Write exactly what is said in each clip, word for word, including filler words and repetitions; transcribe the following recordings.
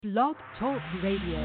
Blog Talk Radio.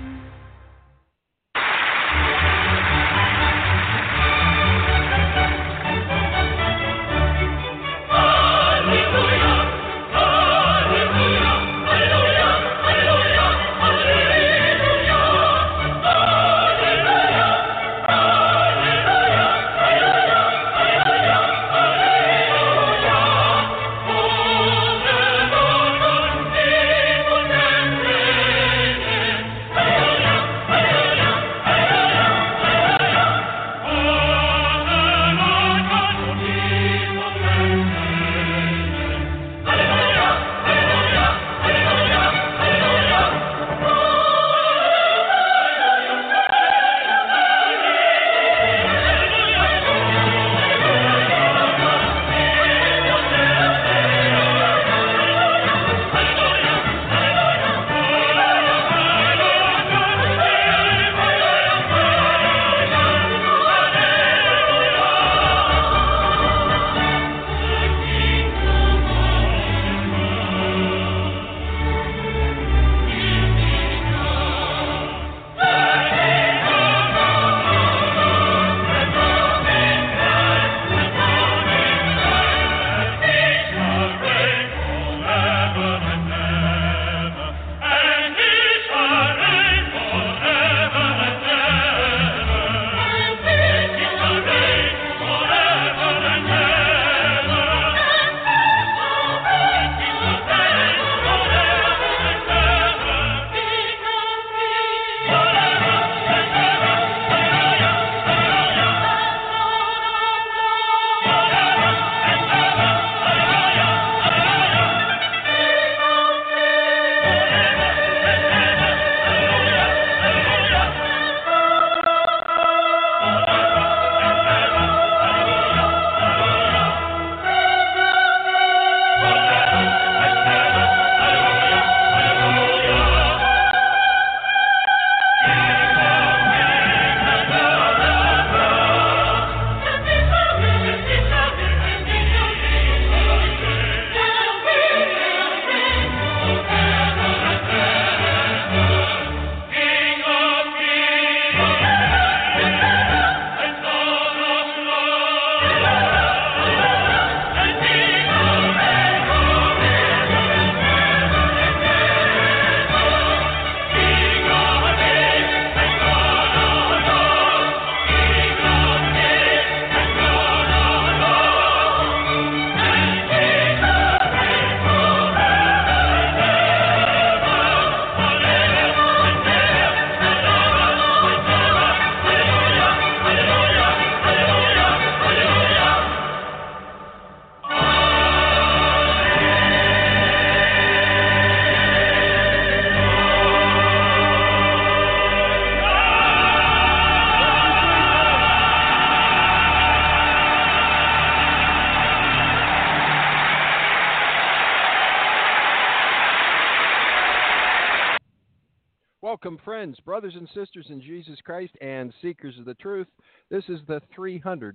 Welcome, friends, brothers and sisters in Jesus Christ, and seekers of the truth. This is the three hundred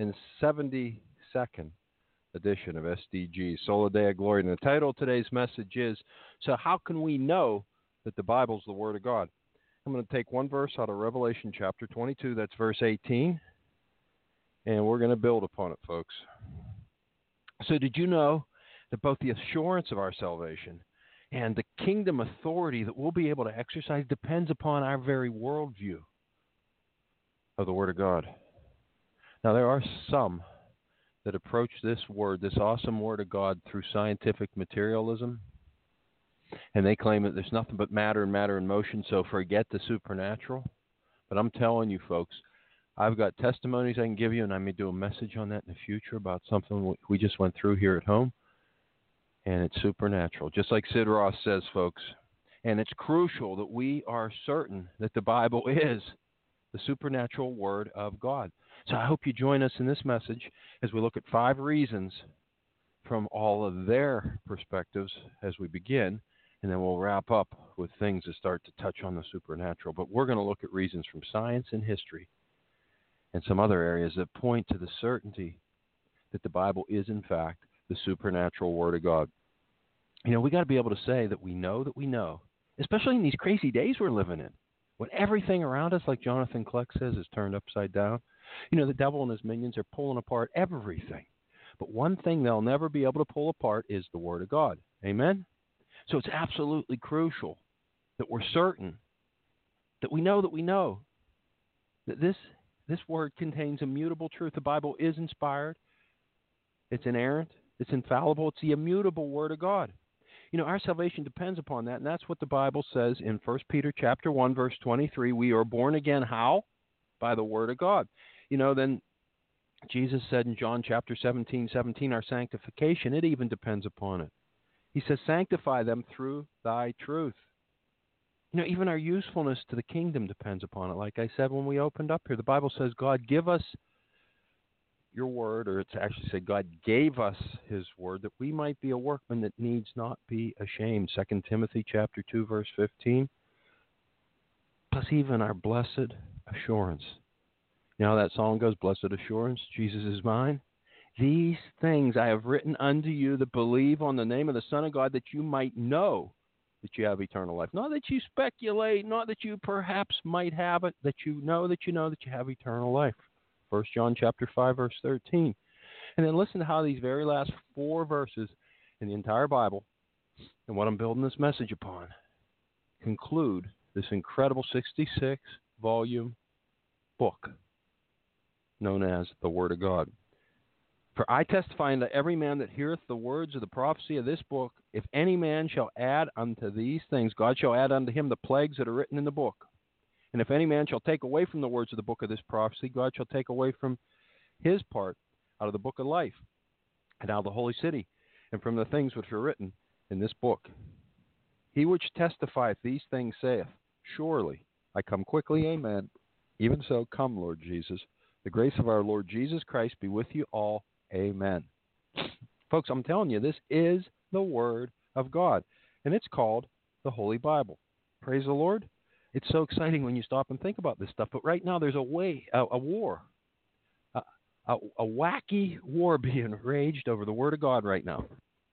seventy-second edition of S D G, Sola Deo Gloria. And the title of today's message is, So How Can We Know That the Bible's the Word of God? I'm going to take one verse out of Revelation chapter twenty-two, that's verse eighteen, and we're going to build upon it, folks. So did you know that both the assurance of our salvation and the kingdom authority that we'll be able to exercise depends upon our very worldview of the Word of God? Now, there are some that approach this Word, this awesome Word of God, through scientific materialism, and they claim that there's nothing but matter and matter in motion, so forget the supernatural. But I'm telling you, folks, I've got testimonies I can give you, and I may do a message on that in the future about something we just went through here at home. And it's supernatural, just like Sid Roth says, folks. And it's crucial that we are certain that the Bible is the supernatural Word of God. So I hope you join us in this message as we look at five reasons from all of their perspectives as we begin, and then we'll wrap up with things that start to touch on the supernatural. But we're going to look at reasons from science and history and some other areas that point to the certainty that the Bible is, in fact, the supernatural Word of God. You know, we got to be able to say that we know that we know especially in these crazy days we're living in, when everything around us, like Jonathan Kleck says, is turned upside down. You know, the devil and his minions are pulling apart everything. But one thing they'll never be able to pull apart is the Word of God. Amen? So it's absolutely crucial that we're certain, that we know that we know, that this this Word contains immutable truth. The Bible is inspired. It's inerrant. It's infallible. It's the immutable Word of God. You know, our salvation depends upon that, and that's what the Bible says in First Peter chapter one, verse twenty-three. We are born again, how? By the Word of God. You know, then Jesus said in John chapter seventeen, seventeen, our sanctification, it even depends upon it. He says, sanctify them through thy truth. You know, even our usefulness to the kingdom depends upon it. Like I said when we opened up here, the Bible says, God, give us your word, or it's actually said God gave us his word, that we might be a workman that needs not be ashamed. Second Timothy chapter two, verse fifteen. Plus even our blessed assurance. You know how that song goes, blessed assurance, Jesus is mine. These things I have written unto you that believe on the name of the Son of God, that you might know that you have eternal life. Not that you speculate, not that you perhaps might have it, that you know that you know that you have eternal life. First John chapter five, verse thirteen. And then listen to how these very last four verses in the entire Bible, and what I'm building this message upon, conclude this incredible sixty-six volume book known as the Word of God. For I testify unto every man that heareth the words of the prophecy of this book, if any man shall add unto these things, God shall add unto him the plagues that are written in the book. And if any man shall take away from the words of the book of this prophecy, God shall take away from his part out of the book of life, and out of the holy city, and from the things which are written in this book. He which testifieth these things saith, surely I come quickly, amen. Even so, come, Lord Jesus. The grace of our Lord Jesus Christ be with you all. Amen. Folks, I'm telling you, this is the Word of God, and it's called the Holy Bible. Praise the Lord. It's so exciting when you stop and think about this stuff, but right now there's a way, a, a war, a, a, a wacky war being waged over the Word of God right now.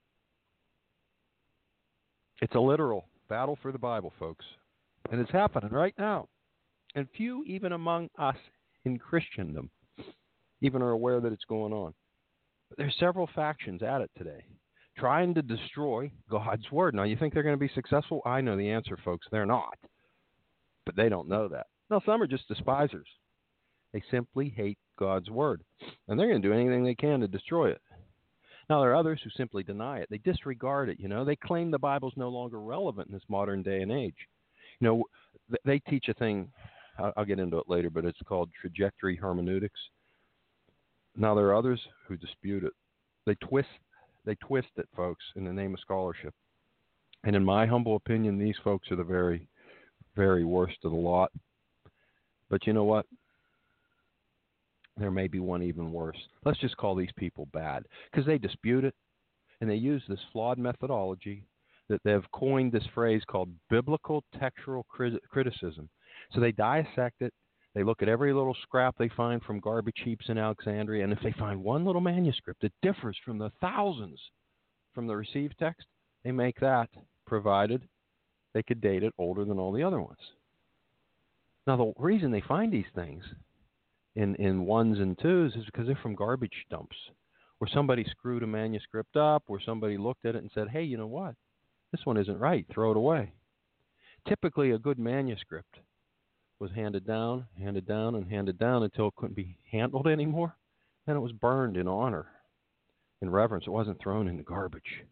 It's a literal battle for the Bible, folks, and it's happening right now. And few, even among us in Christendom, even are aware that it's going on. But there's several factions at it today, trying to destroy God's Word. Now, you think they're going to be successful? I know the answer, folks. They're not. But they don't know that. Now, some are just despisers. They simply hate God's Word, and they're going to do anything they can to destroy it. Now, there are others who simply deny it. They disregard it, you know. They claim the Bible's no longer relevant in this modern day and age. You know, they teach a thing, I'll get into it later, but it's called trajectory hermeneutics. Now, there are others who dispute it. They twist, they twist it, folks, in the name of scholarship. And in my humble opinion, these folks are the very, very worst of the lot. But you know what? There may be one even worse. Let's just call these people bad, because they dispute it, and they use this flawed methodology that they've coined this phrase called biblical textual crit- criticism. So they dissect it. They look at every little scrap they find from garbage heaps in Alexandria, and if they find one little manuscript that differs from the thousands from the received text, they make that, provided they could date it older than all the other ones. Now, the reason they find these things in, in ones and twos is because they're from garbage dumps, where somebody screwed a manuscript up, where somebody looked at it and said, hey, you know what? This one isn't right. Throw it away. Typically, a good manuscript was handed down, handed down, and handed down until it couldn't be handled anymore. Then it was burned in honor, in reverence. It wasn't thrown in the garbage.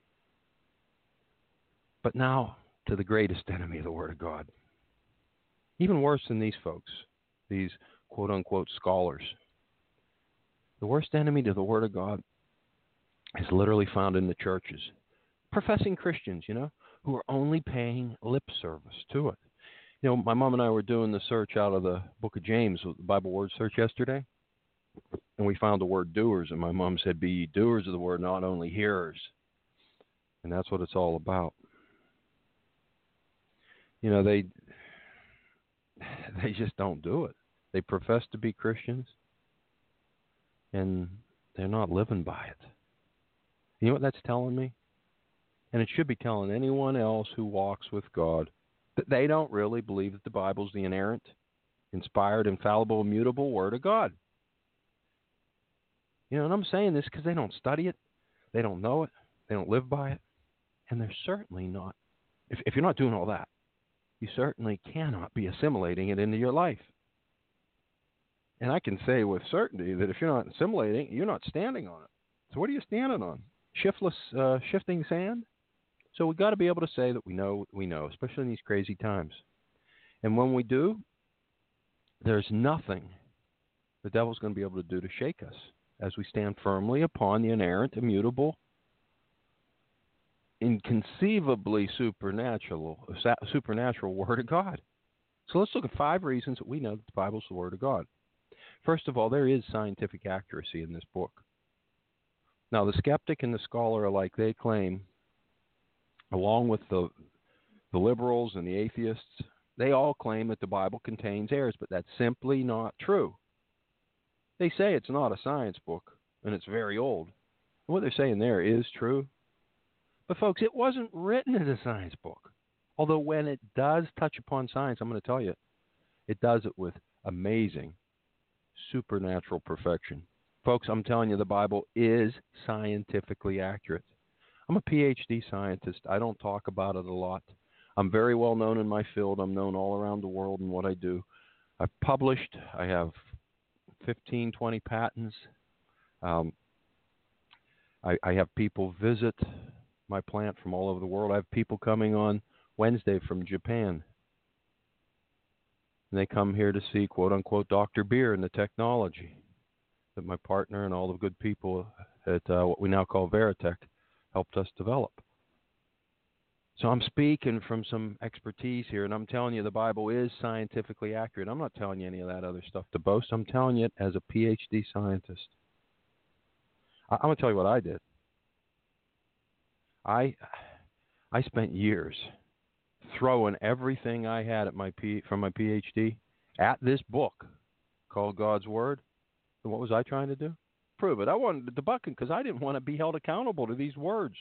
But now to the greatest enemy of the Word of God. Even worse than these folks, these quote-unquote scholars. The worst enemy to the Word of God is literally found in the churches. Professing Christians, you know, who are only paying lip service to it. You know, my mom and I were doing the search out of the book of James, the Bible word search yesterday, and we found the word doers, and my mom said, be ye doers of the word, not only hearers. And that's what it's all about. You know, they they just don't do it. They profess to be Christians, and they're not living by it. You know what that's telling me? And it should be telling anyone else who walks with God that they don't really believe that the Bible is the inerrant, inspired, infallible, immutable Word of God. You know, and I'm saying this because they don't study it, they don't know it, they don't live by it, and they're certainly not. If, if you're not doing all that, you certainly cannot be assimilating it into your life. And I can say with certainty that if you're not assimilating, you're not standing on it. So what are you standing on? Shiftless, uh, shifting sand? So we've got to be able to say that we know what we know, especially in these crazy times. And when we do, there's nothing the devil's going to be able to do to shake us as we stand firmly upon the inerrant, immutable, inconceivably supernatural, supernatural Word of God. So let's look at five reasons that we know that the Bible's the Word of God. First of all, there is scientific accuracy in this book. Now, the skeptic and the scholar alike, they claim, along with the the liberals and the atheists, they all claim that the Bible contains errors, but that's simply not true. They say it's not a science book, and it's very old. And what they're saying there is true. But, folks, it wasn't written as a science book. Although when it does touch upon science, I'm going to tell you, it does it with amazing, supernatural perfection. Folks, I'm telling you, the Bible is scientifically accurate. I'm a P H D scientist. I don't talk about it a lot. I'm very well known in my field. I'm known all around the world in what I do. I've published. I have fifteen, twenty patents. Um, I, I have people visit my plant from all over the world. I have people coming on Wednesday from Japan. And they come here to see, quote-unquote, Doctor Beer and the technology that my partner and all the good people at uh, what we now call Veritech helped us develop. So I'm speaking from some expertise here, and I'm telling you the Bible is scientifically accurate. I'm not telling you any of that other stuff to boast. I'm telling you it as a P H D scientist. I- I'm going to tell you what I did. I I spent years throwing everything I had at my P, from my P H D at this book called God's Word. And what was I trying to do? Prove it. I wanted to debunk it because I didn't want to be held accountable to these words.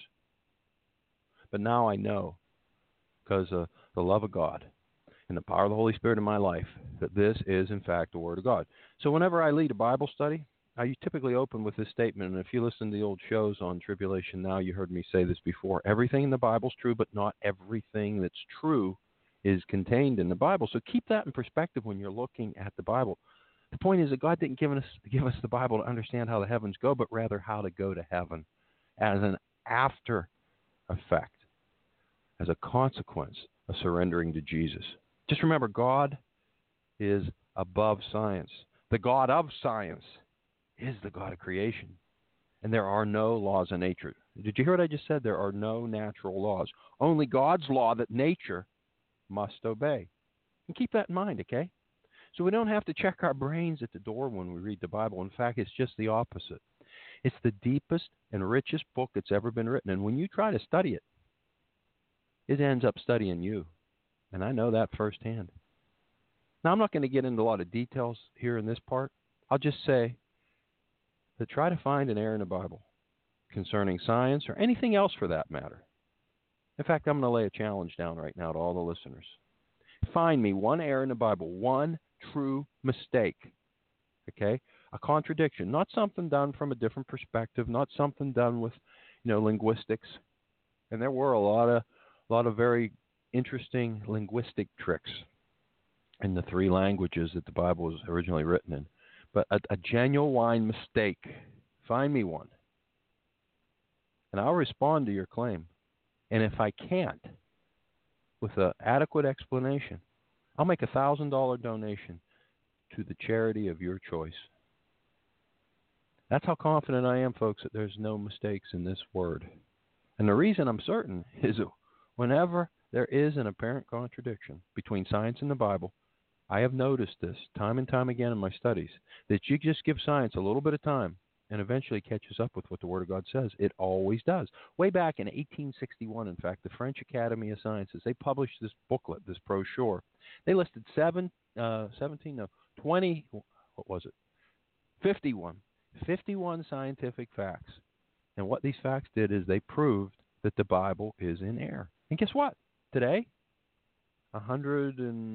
But now I know, because of the love of God and the power of the Holy Spirit in my life, that this is, in fact, the Word of God. So whenever I lead a Bible study, I typically open with this statement. And if you listen to the old shows on Tribulation Now, you heard me say this before. Everything in the Bible is true, but not everything that's true is contained in the Bible. So keep that in perspective when you're looking at the Bible. The point is that God didn't give us, give us the Bible to understand how the heavens go, but rather how to go to heaven as an after effect, as a consequence of surrendering to Jesus. Just remember, God is above science. The God of science is the God of creation. And there are no laws of nature. Did you hear what I just said? There are no natural laws. Only God's law that nature must obey. And keep that in mind, okay? So we don't have to check our brains at the door when we read the Bible. In fact, it's just the opposite. It's the deepest and richest book that's ever been written. And when you try to study it, it ends up studying you. And I know that firsthand. Now, I'm not going to get into a lot of details here in this part. I'll just say that try to find an error in the Bible concerning science or anything else for that matter. In fact, I'm going to lay a challenge down right now to all the listeners. Find me one error in the Bible, one true mistake, okay? A contradiction, not something done from a different perspective, not something done with, you know, linguistics. And there were a lot of, a lot of very interesting linguistic tricks in the three languages that the Bible was originally written in. But a, a genuine mistake, find me one. And I'll respond to your claim. And if I can't, with an adequate explanation, I'll make a one thousand dollars donation to the charity of your choice. That's how confident I am, folks, that there's no mistakes in this word. And the reason I'm certain is that whenever there is an apparent contradiction between science and the Bible, I have noticed this time and time again in my studies, that you just give science a little bit of time and eventually catches up with what the Word of God says. It always does. Way back in eighteen sixty-one, in fact, the French Academy of Sciences, they published this booklet, this brochure. They listed seven, uh, seventeen, no, twenty, what was it? fifty-one. fifty-one scientific facts. And what these facts did is they proved that the Bible is in error. And guess what? Today, one hundred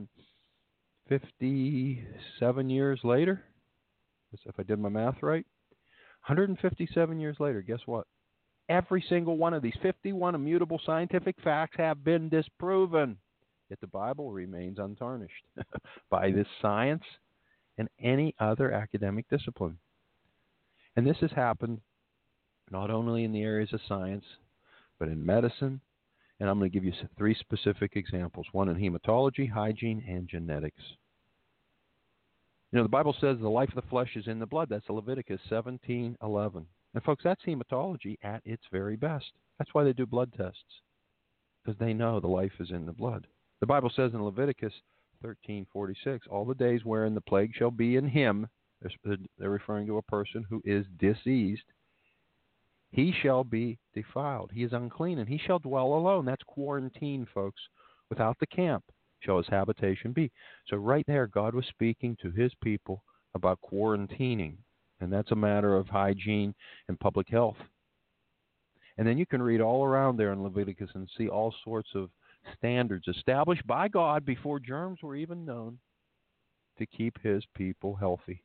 fifty-seven years later, if I did my math right, one hundred fifty-seven years later, guess what? Every single one of these fifty-one immutable scientific facts have been disproven. Yet the Bible remains untarnished by this science and any other academic discipline. And this has happened not only in the areas of science, but in medicine. And I'm going to give you three specific examples, one in hematology, hygiene, and genetics. You know, the Bible says the life of the flesh is in the blood. That's Leviticus seventeen eleven. And folks, that's hematology at its very best. That's why they do blood tests, because they know the life is in the blood. The Bible says in Leviticus thirteen forty-six, all the days wherein the plague shall be in him, they're referring to a person who is diseased, he shall be defiled. He is unclean, and he shall dwell alone. That's quarantine, folks. Without the camp shall his habitation be. So right there, God was speaking to his people about quarantining, and that's a matter of hygiene and public health. And then you can read all around there in Leviticus and see all sorts of standards established by God before germs were even known to keep his people healthy.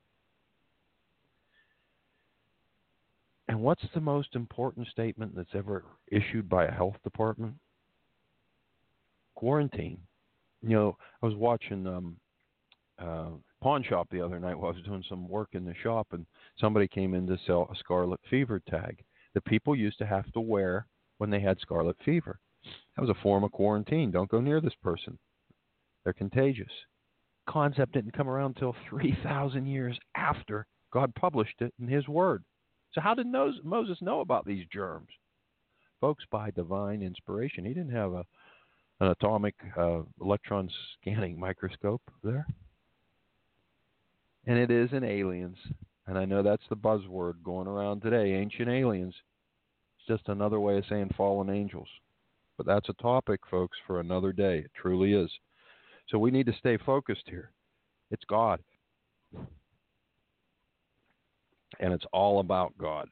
And what's the most important statement that's ever issued by a health department? Quarantine. You know, I was watching um, uh, Pawn Shop the other night while I was doing some work in the shop, and somebody came in to sell a scarlet fever tag that people used to have to wear when they had scarlet fever. That was a form of quarantine. Don't go near this person. They're contagious. Concept didn't come around until three thousand years after God published it in his word. So how did Moses know about these germs? Folks, by divine inspiration. He didn't have a, an atomic uh, electron scanning microscope there. And it is in aliens. And I know that's the buzzword going around today, ancient aliens. It's just another way of saying fallen angels. But that's a topic, folks, for another day. It truly is. So we need to stay focused here. It's God. And it's all about God.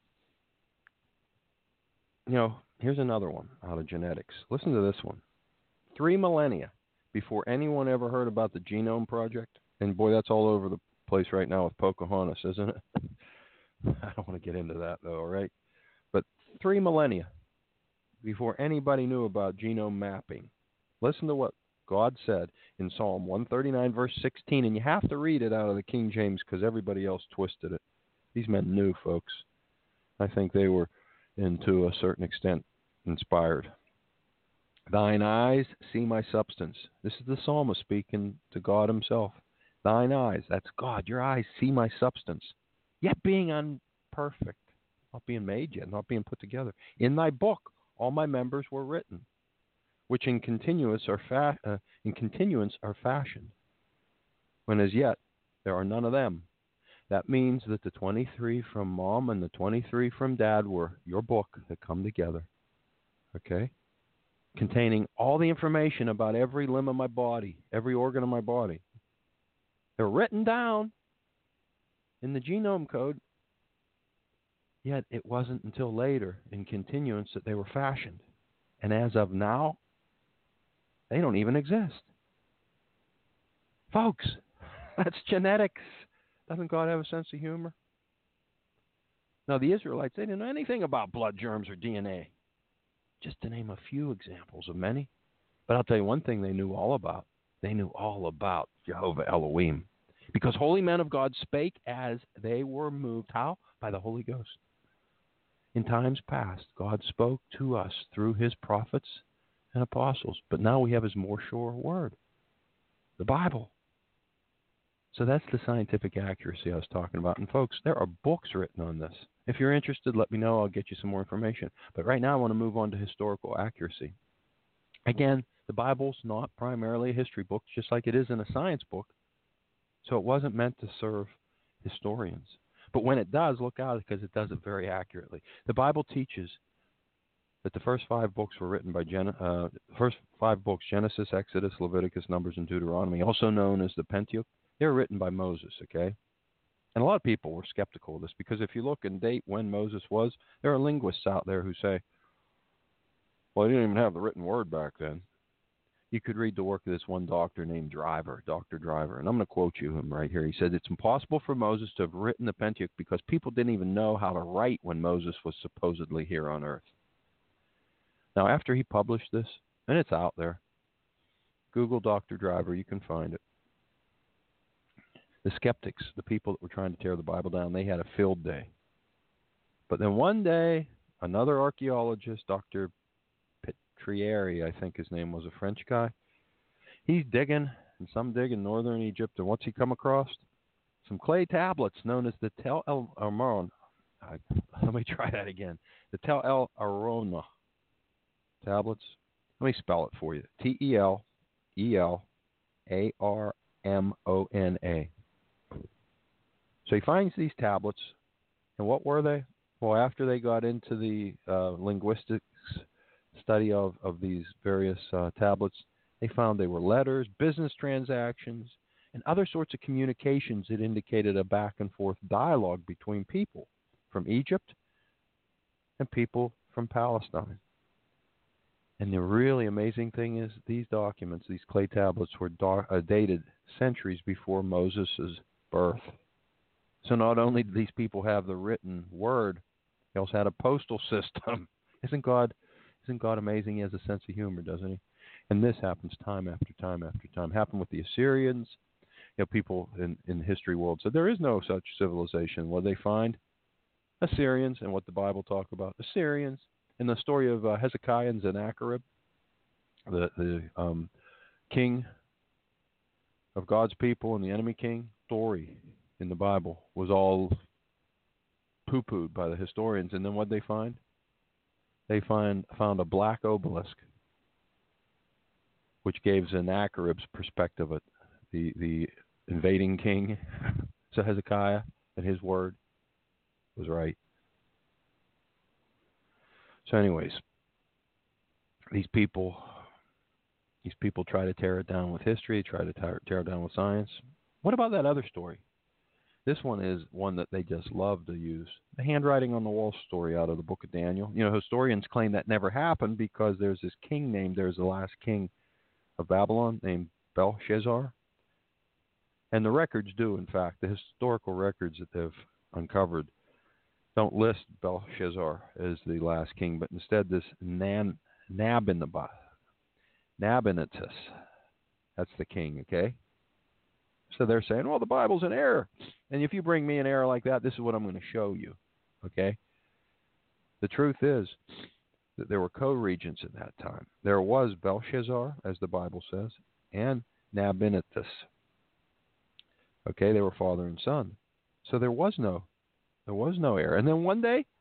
You know, here's another one out of genetics. Listen to this one. Three millennia before anyone ever heard about the Genome Project. And boy, that's all over the place right now with Pocahontas, isn't it? I don't want to get into that, though, all right? But three millennia before anybody knew about genome mapping. Listen to what God said in Psalm one thirty-nine, verse sixteen. And you have to read it out of the King James because everybody else twisted it. These men knew, folks. I think they were, and to a certain extent, inspired. Thine eyes see my substance. This is the psalmist speaking to God himself. Thine eyes, that's God, your eyes see my substance, yet being imperfect, not being made yet, not being put together. In thy book, all my members were written, which in continuance are fa- uh, in continuance are fashioned, when as yet there are none of them. That means that the twenty-three from Mom and the twenty-three from Dad were your book that come together, okay? Containing all the information about every limb of my body, every organ of my body. They're written down in the genome code, yet it wasn't until later in continuance that they were fashioned. And as of now, they don't even exist. Folks, that's genetics. Doesn't God have a sense of humor? Now, the Israelites, they didn't know anything about blood germs or D N A. Just to name a few examples of many. But I'll tell you one thing they knew all about. They knew all about Jehovah Elohim. Because holy men of God spake as they were moved. How? By the Holy Ghost. In times past, God spoke to us through his prophets and apostles. But now we have his more sure word, the Bible. So that's the scientific accuracy I was talking about. And folks, there are books written on this. If you're interested, let me know. I'll get you some more information. But right now I want to move on to historical accuracy. Again, the Bible's not primarily a history book, just like it isn't a science book. So it wasn't meant to serve historians. But when it does, look out because it does it very accurately. The Bible teaches that the first five books were written by Gen- uh, first five books, Genesis, Exodus, Leviticus, Numbers, and Deuteronomy, also known as the Pentateuch. They were written by Moses, okay? And a lot of people were skeptical of this because if you look and date when Moses was, there are linguists out there who say, Well, they didn't even have the written word back then. You could read the work of this one doctor named Driver, Doctor Driver, and I'm going to quote you him right here. He said, it's impossible for Moses to have written the Pentateuch because people didn't even know how to write when Moses was supposedly here on earth. Now, after he published this, and it's out there, Google Doctor Driver, you can find it. The skeptics, the people that were trying to tear the Bible down, they had a field day. But then one day, another archaeologist, Doctor Petrieri, I think his name was, a French guy, he's digging in some dig in northern Egypt, and what's he come across? Some clay tablets known as the Tel El Amarna. Let me try that again. The Tel El Arona tablets. Let me spell it for you. T E L E L A R M O N A. So he finds these tablets, and what were they? Well, after they got into the uh, linguistics study of, of these various uh, tablets, they found they were letters, business transactions, and other sorts of communications that indicated a back and forth dialogue between people from Egypt and people from Palestine. And the really amazing thing is these documents, these clay tablets, were da- uh, dated centuries before Moses' birth. So not only did these people have the written word, they also had a postal system. Isn't God, isn't God amazing? He has a sense of humor, doesn't he? And this happens time after time after time. It happened with the Assyrians. You know, people in, in the history world said there is no such civilization. What did they find? Assyrians, and what the Bible talk about. Assyrians. In the story of uh, Hezekiah and Sennacherib, the, the um, king of God's people and the enemy king, story in the Bible was all poo-pooed by the historians. And then what did they find? They find found a black obelisk, which gave Sennacherib's perspective of the, the invading king. So Hezekiah and his word was right. So anyways, these people these people try to tear it down with history, try to tear, tear it down with science. What about that other story? This one is one that they just love to use. The handwriting on the wall story out of the book of Daniel. You know, historians claim that never happened because there's this king named, there's the last king of Babylon named Belshazzar. And the records do, in fact, the historical records that they've uncovered don't list Belshazzar as the last king, but instead this Nan, Nabonidus. Nabonidus. That's the king, okay? So they're saying, well, the Bible's in error. And if you bring me an error like that, this is what I'm going to show you, okay? The truth is that there were co-regents at that time. There was Belshazzar, as the Bible says, and Nabonidus. Okay, they were father and son. So there was no There was no error. And then one day,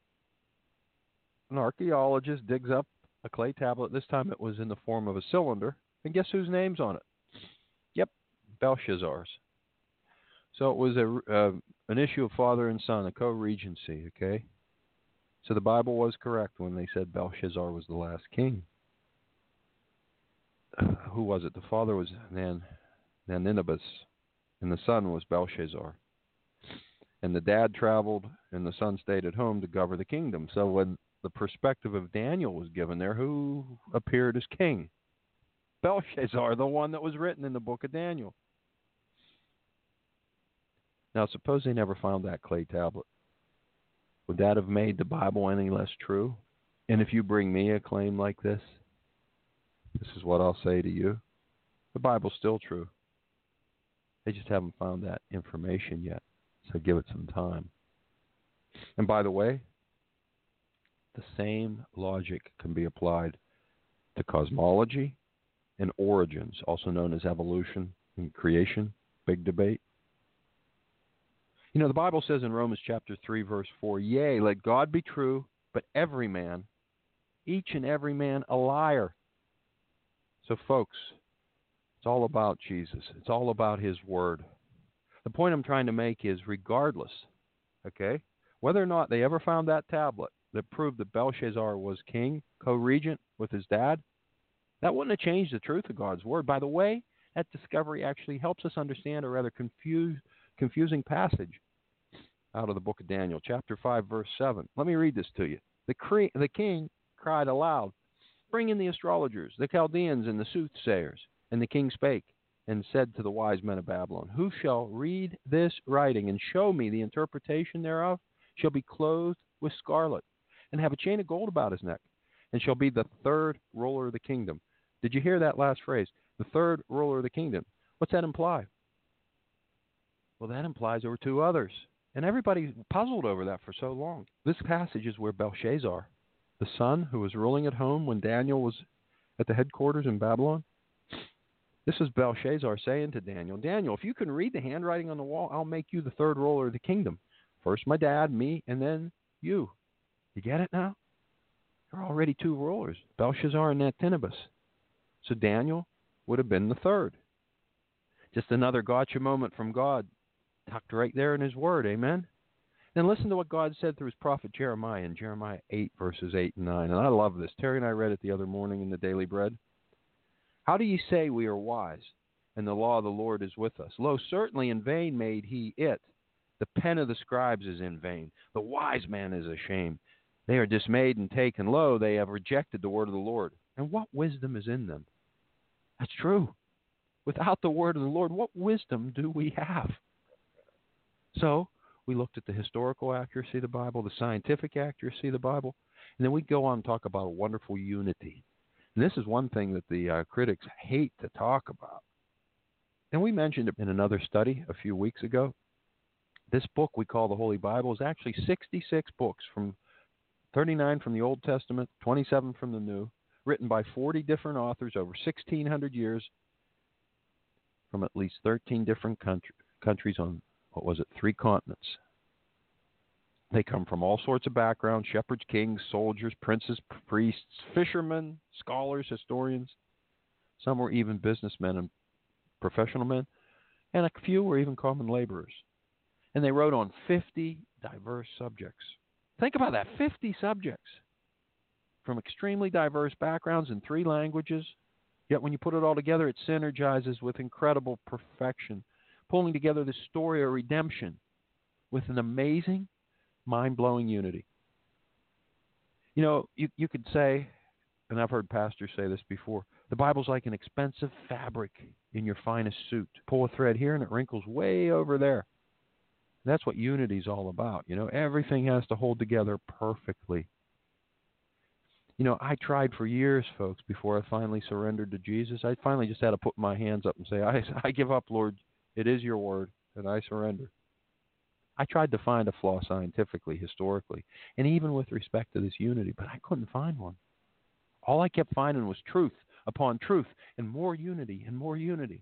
an archaeologist digs up a clay tablet. This time it was in the form of a cylinder. And guess whose name's on it? Yep, Belshazzar's. So it was a, uh, an issue of father and son, a co-regency, okay? So the Bible was correct when they said Belshazzar was the last king. Uh, who was it? The father was Nan, Naninibus, and the son was Belshazzar. And the dad traveled, and the son stayed at home to govern the kingdom. So when the perspective of Daniel was given there, who appeared as king? Belshazzar, the one that was written in the book of Daniel. Now, suppose they never found that clay tablet. Would that have made the Bible any less true? And if you bring me a claim like this, this is what I'll say to you. The Bible's still true. They just haven't found that information yet. So give it some time. And by the way, the same logic can be applied to cosmology and origins, also known as evolution and creation. Big debate. You know, the Bible says in Romans chapter three, verse four, yea, let God be true, but every man, each and every man, a liar. So folks, it's all about Jesus. It's all about his word. The point I'm trying to make is regardless, okay, whether or not they ever found that tablet that proved that Belshazzar was king, co-regent with his dad, that wouldn't have changed the truth of God's word. By the way, that discovery actually helps us understand a rather confuse, confusing passage out of the book of Daniel, chapter five, verse seven. Let me read this to you. The, cre- the king cried aloud, Bring in the astrologers, the Chaldeans, and the soothsayers. And the king spake and said to the wise men of Babylon, Who shall read this writing and show me the interpretation thereof, shall be clothed with scarlet, and have a chain of gold about his neck, and shall be the third ruler of the kingdom. Did you hear that last phrase? The third ruler of the kingdom. What's that imply? Well, that implies there were two others. And everybody puzzled over that for so long. This passage is where Belshazzar, the son who was ruling at home when Daniel was at the headquarters in Babylon, this is Belshazzar saying to Daniel, Daniel, if you can read the handwriting on the wall, I'll make you the third ruler of the kingdom. First my dad, me, and then you. You get it now? There are already two rulers, Belshazzar and Antinous. So Daniel would have been the third. Just another gotcha moment from God, tucked right there in his word, amen? Then listen to what God said through his prophet Jeremiah in Jeremiah eight, verses eight and nine. And I love this. Terry and I read it the other morning in the Daily Bread. How do ye say we are wise, and the law of the Lord is with us? Lo, certainly in vain made he it. The pen of the scribes is in vain. The wise man is ashamed. They are dismayed and taken. Lo, they have rejected the word of the Lord. And what wisdom is in them? That's true. Without the word of the Lord, what wisdom do we have? So we looked at the historical accuracy of the Bible, the scientific accuracy of the Bible, and then we go on and talk about a wonderful unity. And this is one thing that the uh, critics hate to talk about. And we mentioned it in another study a few weeks ago. This book we call the Holy Bible is actually sixty-six books, from thirty-nine from the Old Testament, twenty-seven from the New, written by forty different authors over sixteen hundred years from at least thirteen different country, countries on, what was it, three continents. They come from all sorts of backgrounds: shepherds, kings, soldiers, princes, priests, fishermen, scholars, historians. Some were even businessmen and professional men, and a few were even common laborers. And they wrote on fifty diverse subjects. Think about that, fifty subjects from extremely diverse backgrounds in three languages. Yet when you put it all together, it synergizes with incredible perfection, pulling together the story of redemption with an amazing, mind-blowing unity. You know, you, you could say, and I've heard pastors say this before, the Bible's like an expensive fabric in your finest suit. Pull a thread here and it wrinkles way over there. That's what unity's all about. You know, everything has to hold together perfectly. You know, I tried for years, folks, before I finally surrendered to Jesus. I finally just had to put my hands up and say, I, I give up, Lord. It is your word, and I surrender. I tried to find a flaw scientifically, historically, and even with respect to this unity, but I couldn't find one. All I kept finding was truth upon truth, and more unity and more unity.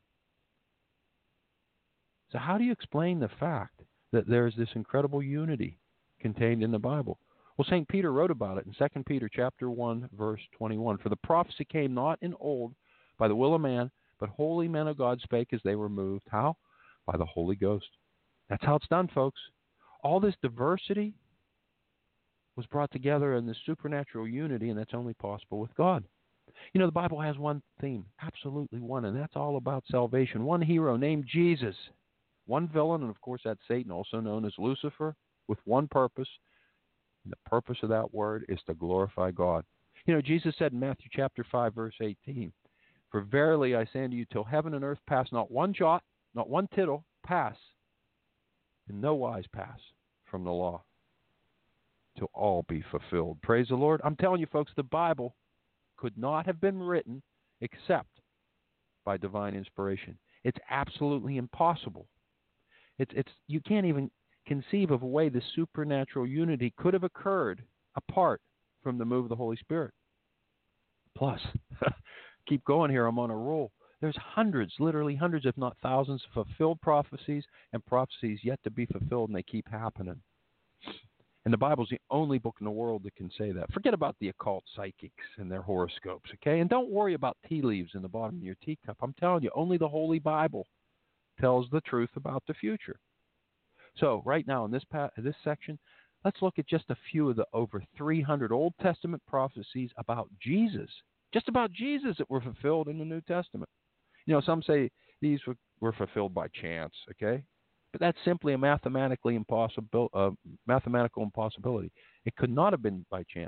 So how do you explain the fact that there's this incredible unity contained in the Bible? Well, Saint Peter wrote about it in Second Peter chapter one, verse twenty-one. For the prophecy came not in old by the will of man, but holy men of God spake as they were moved. How? By the Holy Ghost. That's how it's done, folks. All this diversity was brought together in this supernatural unity, and that's only possible with God. You know, the Bible has one theme, absolutely one, and that's all about salvation. One hero named Jesus. One villain, and of course that's Satan, also known as Lucifer, with one purpose. And the purpose of that word is to glorify God. You know, Jesus said in Matthew chapter five, verse eighteen, For verily I say unto you, till heaven and earth pass, not one jot, not one tittle pass, in no wise pass from the law, till all be fulfilled. Praise the Lord. I'm telling you, folks, the Bible could not have been written except by divine inspiration. It's absolutely impossible. It's it's you can't even conceive of a way the supernatural unity could have occurred apart from the move of the Holy Spirit. Plus, keep going here, I'm on a roll. There's hundreds, literally hundreds, if not thousands, of fulfilled prophecies and prophecies yet to be fulfilled, and they keep happening. And the Bible's the only book in the world that can say that. Forget about the occult psychics and their horoscopes, okay? And don't worry about tea leaves in the bottom of your teacup. I'm telling you, only the Holy Bible tells the truth about the future. So right now in this pa- this section, let's look at just a few of the over three hundred Old Testament prophecies about Jesus, just about Jesus that were fulfilled in the New Testament. You know, some say these were, were fulfilled by chance, okay? But that's simply a mathematically impossible, uh, mathematical impossibility. It could not have been by chance.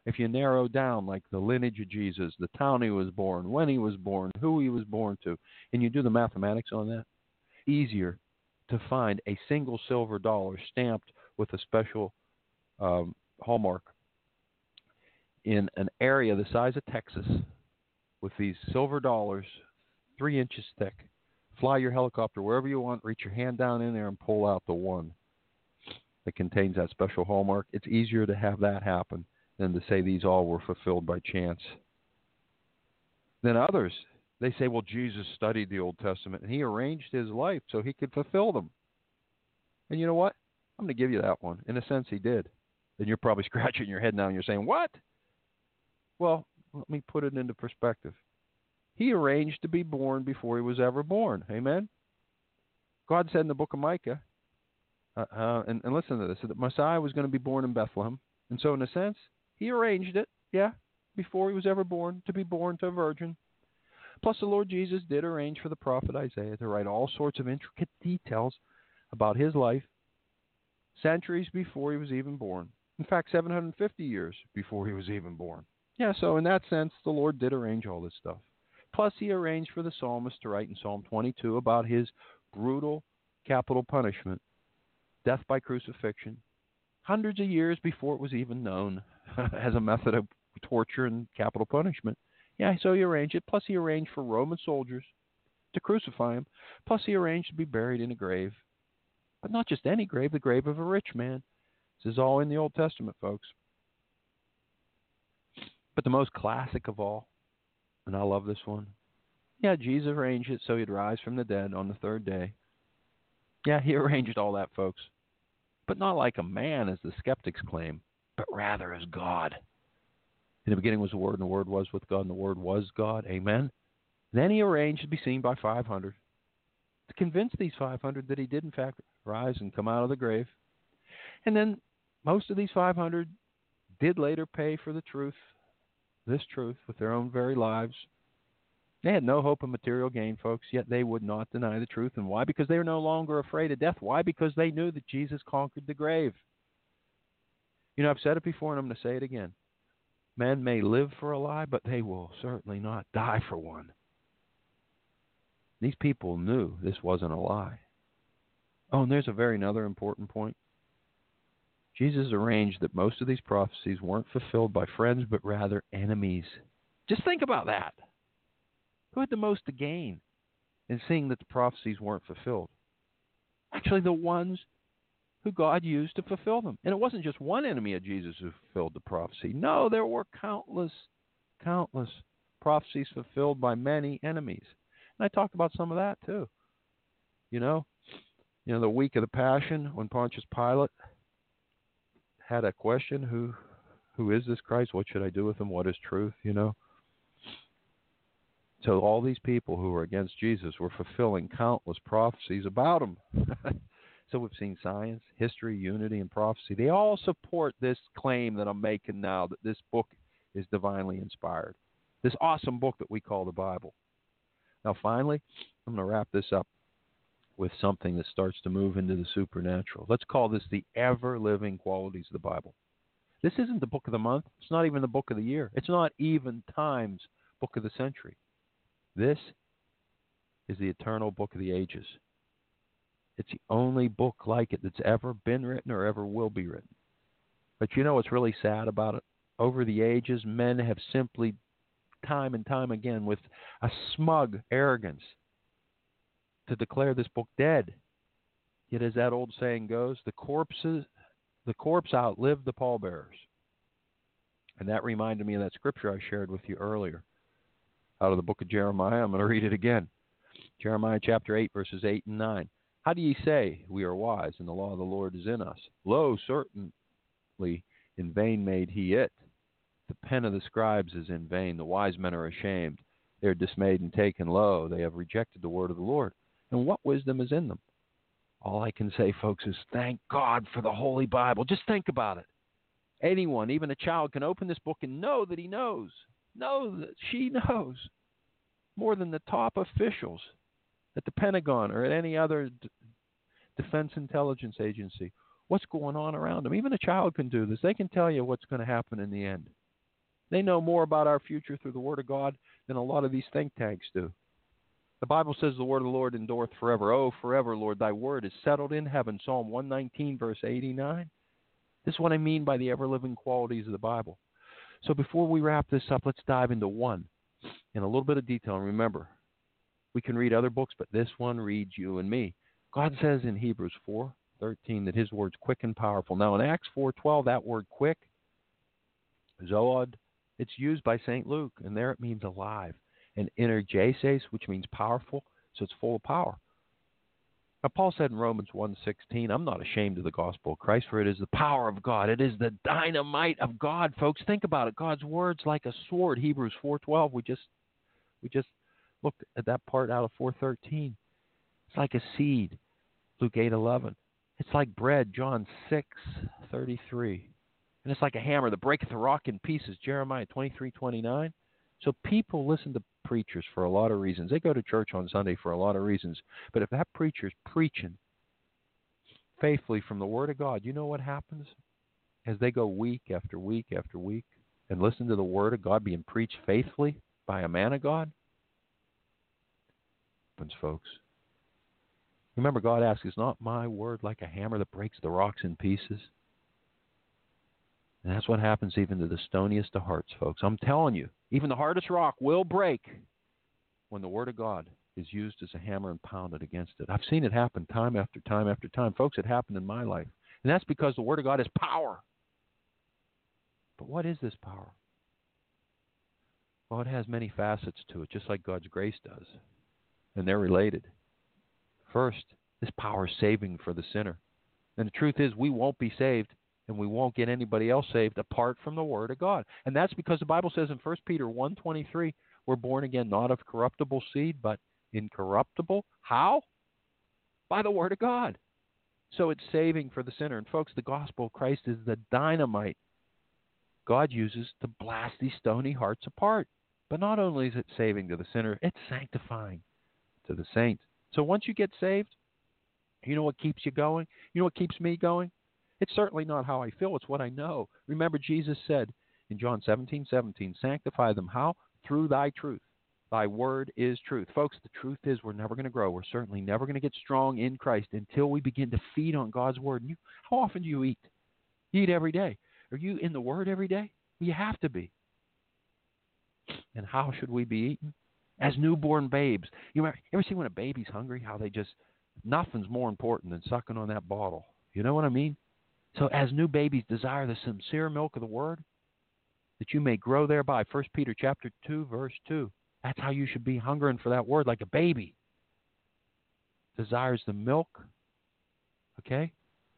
If you narrow down, like the lineage of Jesus, the town he was born, when he was born, who he was born to, and you do the mathematics on that, easier to find a single silver dollar stamped with a special um, hallmark in an area the size of Texas with these silver dollars, three inches thick. Fly your helicopter wherever you want, reach your hand down in there and pull out the one that contains that special hallmark. It's easier to have that happen than to say these all were fulfilled by chance. Then others, they say, well, Jesus studied the Old Testament and he arranged his life so he could fulfill them. And you know what? I'm going to give you that one. In a sense, he did. Then you're probably scratching your head now and you're saying, what? Well, let me put it into perspective. He arranged to be born before he was ever born. Amen? God said in the book of Micah, uh, uh, and, and listen to this, that Messiah was going to be born in Bethlehem. And so in a sense, he arranged it, yeah, before he was ever born, to be born to a virgin. Plus, the Lord Jesus did arrange for the prophet Isaiah to write all sorts of intricate details about his life centuries before he was even born. In fact, seven hundred fifty years before he was even born. Yeah, so in that sense, the Lord did arrange all this stuff. Plus, he arranged for the psalmist to write in Psalm twenty-two about his brutal capital punishment, death by crucifixion, hundreds of years before it was even known as a method of torture and capital punishment. Yeah, so he arranged it. Plus, he arranged for Roman soldiers to crucify him. Plus, he arranged to be buried in a grave. But not just any grave, the grave of a rich man. This is all in the Old Testament, folks. But the most classic of all, and I love this one, yeah, Jesus arranged it so he'd rise from the dead on the third day. Yeah, he arranged all that, folks. But not like a man, as the skeptics claim, but rather as God. In the beginning was the Word, and the Word was with God, and the Word was God. Amen? Then he arranged to be seen by five hundred, to convince these five hundred that he did, in fact, rise and come out of the grave. And then most of these five hundred did later pay for the truth, this truth, with their own very lives. They had no hope of material gain, folks, yet they would not deny the truth. And why? Because they were no longer afraid of death. Why? Because they knew that Jesus conquered the grave. You know, I've said it before, and I'm going to say it again. Men may live for a lie, but they will certainly not die for one. These people knew this wasn't a lie. Oh, and there's a very another important point. Jesus arranged that most of these prophecies weren't fulfilled by friends, but rather enemies. Just think about that. Who had the most to gain in seeing that the prophecies weren't fulfilled? Actually, the ones who God used to fulfill them. And it wasn't just one enemy of Jesus who fulfilled the prophecy. No, there were countless, countless prophecies fulfilled by many enemies. And I talked about some of that too. You know, you know, the week of the Passion, when Pontius Pilate had a question, who who is this Christ? What should I do with him? What is truth? You know? So all these people who were against Jesus were fulfilling countless prophecies about him. So we've seen science, history, unity, and prophecy. They all support this claim that I'm making now, that this book is divinely inspired. This awesome book that we call the Bible. Now finally, I'm going to wrap this up with something that starts to move into the supernatural. Let's call this the ever-living qualities of the Bible. This isn't the book of the month. It's not even the book of the year. It's not even Time's book of the century. This is the eternal book of the ages. It's the only book like it that's ever been written or ever will be written. But you know what's really sad about it? Over the ages, men have simply, time and time again, with a smug arrogance, to declare this book dead. Yet as that old saying goes, the corpses, the corpse outlived the pallbearers. And that reminded me of that scripture I shared with you earlier out of the book of Jeremiah. I'm going to read it again. Jeremiah chapter eight, verses eight and nine. How do ye say, we are wise, and the law of the Lord is in us? Lo, certainly in vain made he it. The pen of the scribes is in vain. The wise men are ashamed. They are dismayed and taken low. They have rejected the word of the Lord. And what wisdom is in them? All I can say, folks, is thank God for the Holy Bible. Just think about it. Anyone, even a child, can open this book and know that he knows. Know that she knows more than the top officials at the Pentagon or at any other d- defense intelligence agency. What's going on around them? Even a child can do this. They can tell you what's going to happen in the end. They know more about our future through the Word of God than a lot of these think tanks do. The Bible says the word of the Lord endureth forever. Oh, forever, Lord, thy word is settled in heaven. Psalm one nineteen, verse eighty-nine. This is what I mean by the ever-living qualities of the Bible. So before we wrap this up, let's dive into one in a little bit of detail. And remember, we can read other books, but this one reads you and me. God says in Hebrews four thirteen that his word's quick and powerful. Now in Acts four twelve, that word quick, zood, it's used by Saint Luke, and there it means alive. And energesis, which means powerful, so it's full of power. Now, Paul said in Romans one sixteen, I'm not ashamed of the gospel of Christ, for it is the power of God. It is the dynamite of God, folks. Think about it. God's word's like a sword. Hebrews four twelve, we just we just looked at that part out of four thirteen. It's like a seed, Luke eight eleven. It's like bread, John six thirty-three. And it's like a hammer that breaketh the rock in pieces, Jeremiah twenty-three twenty-nine. So people listen to preachers for a lot of reasons. They go to church on Sunday for a lot of reasons. But if that preacher's preaching faithfully from the Word of God, you know what happens? As they go week after week after week and listen to the Word of God being preached faithfully by a man of God, happens, folks. Remember, God asks, is not my word like a hammer that breaks the rocks in pieces? And that's what happens even to the stoniest of hearts, folks. I'm telling you, even the hardest rock will break when the Word of God is used as a hammer and pounded against it. I've seen it happen time after time after time. Folks, it happened in my life. And that's because the Word of God is power. But what is this power? Well, it has many facets to it, just like God's grace does. And they're related. First, this power is saving for the sinner. And the truth is, we won't be saved and we won't get anybody else saved apart from the Word of God. And that's because the Bible says in First Peter one twenty-three, we're born again not of corruptible seed, but incorruptible. How? By the Word of God. So it's saving for the sinner. And folks, the gospel of Christ is the dynamite God uses to blast these stony hearts apart. But not only is it saving to the sinner, it's sanctifying to the saints. So once you get saved, you know what keeps you going? You know what keeps me going? It's certainly not how I feel. It's what I know. Remember, Jesus said in John seventeen seventeen, sanctify them. How? Through thy truth. Thy word is truth. Folks, the truth is we're never going to grow. We're certainly never going to get strong in Christ until we begin to feed on God's word. And you, how often do you eat? You eat every day. Are you in the word every day? You have to be. And how should we be eaten? As newborn babes. You ever, ever see when a baby's hungry, how they just, nothing's more important than sucking on that bottle. You know what I mean? So as new babies desire the sincere milk of the word, that you may grow thereby. First Peter chapter two, verse two. That's how you should be hungering for that word, like a baby desires the milk. Okay?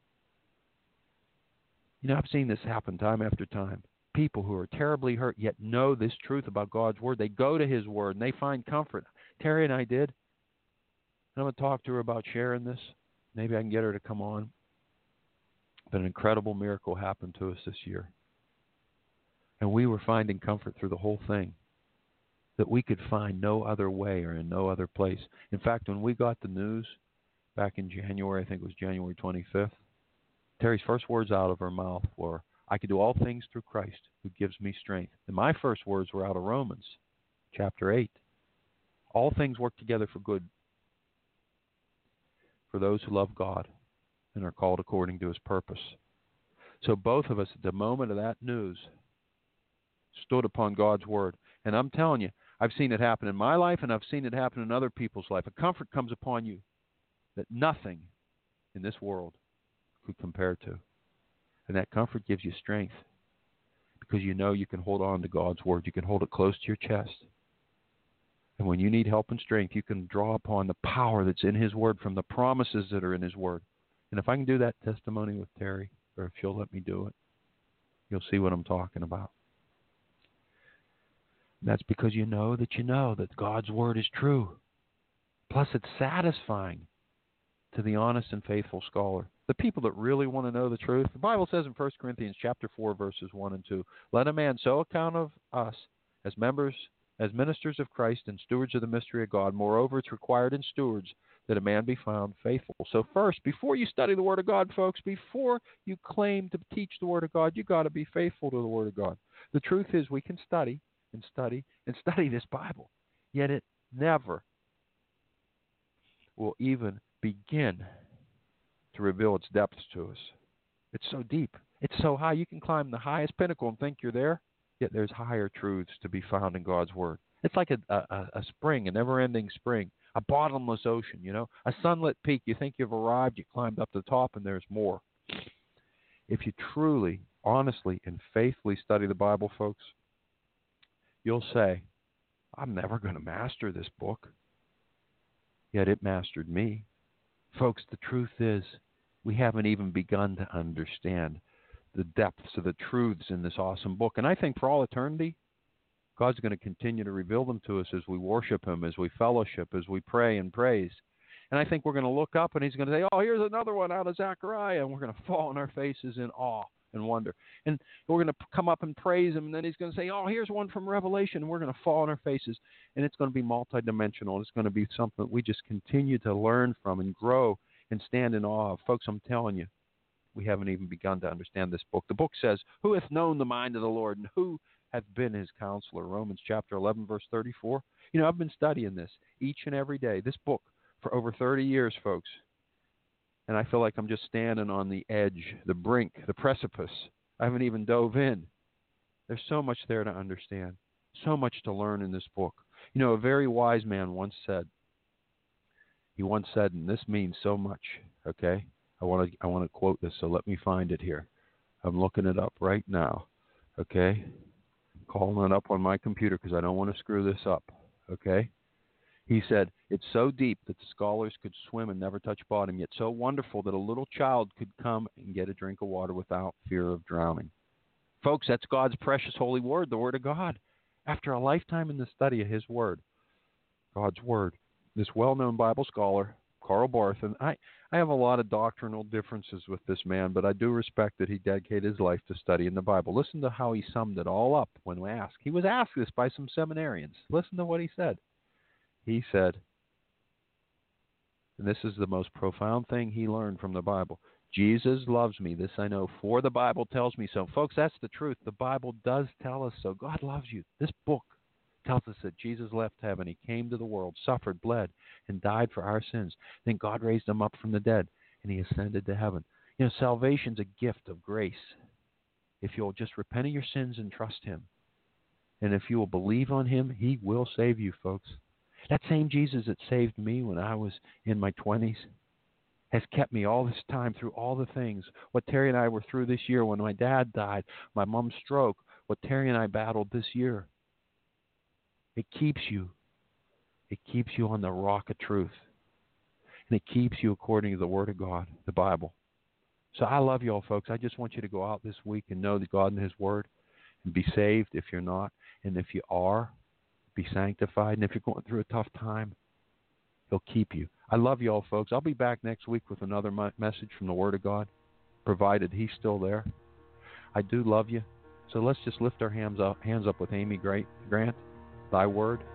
You know, I've seen this happen time after time. People who are terribly hurt yet know this truth about God's word. They go to his word and they find comfort. Terry and I did. I'm going to talk to her about sharing this. Maybe I can get her to come on. But an incredible miracle happened to us this year. And we were finding comfort through the whole thing that we could find no other way or in no other place. In fact, when we got the news back in January, I think it was January twenty-fifth, Terry's first words out of her mouth were, I can do all things through Christ who gives me strength. And my first words were out of Romans chapter eight. All things work together for good for those who love God and are called according to his purpose. So both of us at the moment of that news stood upon God's word. And I'm telling you, I've seen it happen in my life and I've seen it happen in other people's life. A comfort comes upon you that nothing in this world could compare to. And that comfort gives you strength because you know you can hold on to God's word. You can hold it close to your chest. And when you need help and strength, you can draw upon the power that's in his word from the promises that are in his word. And if I can do that testimony with Terry, or if she'll let me do it, you'll see what I'm talking about. And that's because you know that you know that God's word is true. Plus, it's satisfying to the honest and faithful scholar. The people that really want to know the truth. The Bible says in First Corinthians chapter four, verses one and two, let a man so account of us as members, as ministers of Christ and stewards of the mystery of God. Moreover, it's required in stewards that a man be found faithful. So first, before you study the Word of God, folks, before you claim to teach the Word of God, you got to be faithful to the Word of God. The truth is we can study and study and study this Bible, yet it never will even begin to reveal its depths to us. It's so deep. It's so high. You can climb the highest pinnacle and think you're there, yet there's higher truths to be found in God's Word. It's like a, a, a spring, a never-ending spring, a bottomless ocean, you know, a sunlit peak. You think you've arrived, you climbed up the top, and there's more. If you truly, honestly, and faithfully study the Bible, folks, you'll say, I'm never going to master this book. Yet it mastered me. Folks, the truth is, we haven't even begun to understand the depths of the truths in this awesome book. And I think for all eternity, God's going to continue to reveal them to us as we worship Him, as we fellowship, as we pray and praise. And I think we're going to look up and He's going to say, oh, here's another one out of Zechariah. And we're going to fall on our faces in awe and wonder. And we're going to come up and praise Him. And then He's going to say, oh, here's one from Revelation. And we're going to fall on our faces. And it's going to be multidimensional. It's going to be something that we just continue to learn from and grow and stand in awe of. Folks, I'm telling you, we haven't even begun to understand this book. The book says, who hath known the mind of the Lord, and who hath been His counselor? Romans chapter eleven, verse thirty-four. You know, I've been studying this each and every day, this book, for over thirty years, folks. And I feel like I'm just standing on the edge, the brink, the precipice. I haven't even dove in. There's so much there to understand, so much to learn in this book. You know, a very wise man once said, he once said, and this means so much, okay? I want to I want to quote this, so let me find it here. I'm looking it up right now, okay? Calling it up on my computer because I don't want to screw this up, okay? He said, it's so deep that the scholars could swim and never touch bottom, yet so wonderful that a little child could come and get a drink of water without fear of drowning. Folks, that's God's precious holy word, the Word of God. After a lifetime in the study of His Word, God's Word, this well-known Bible scholar, Karl Barth, and I, I have a lot of doctrinal differences with this man, but I do respect that he dedicated his life to studying the Bible. Listen to how he summed it all up when we asked. He was asked this by some seminarians. Listen to what he said. He said, and this is the most profound thing he learned from the Bible, Jesus loves me, this I know, for the Bible tells me so. Folks, that's the truth. The Bible does tell us so. God loves you. This book tells us that Jesus left heaven. He came to the world, suffered, bled, and died for our sins. Then God raised Him up from the dead, and He ascended to heaven. You know, salvation's a gift of grace. If you'll just repent of your sins and trust Him, and if you will believe on Him, He will save you, folks. That same Jesus that saved me when I was in my twenties has kept me all this time through all the things. What Terry and I were through this year when my dad died, my mom's stroke, what Terry and I battled this year. It keeps you. It keeps you on the rock of truth. And it keeps you according to the Word of God, the Bible. So I love you all, folks. I just want you to go out this week and know that God and His Word and be saved if you're not. And if you are, be sanctified. And if you're going through a tough time, He'll keep you. I love you all, folks. I'll be back next week with another message from the Word of God, provided He's still there. I do love you. So let's just lift our hands up, hands up with Amy Grant. Thy word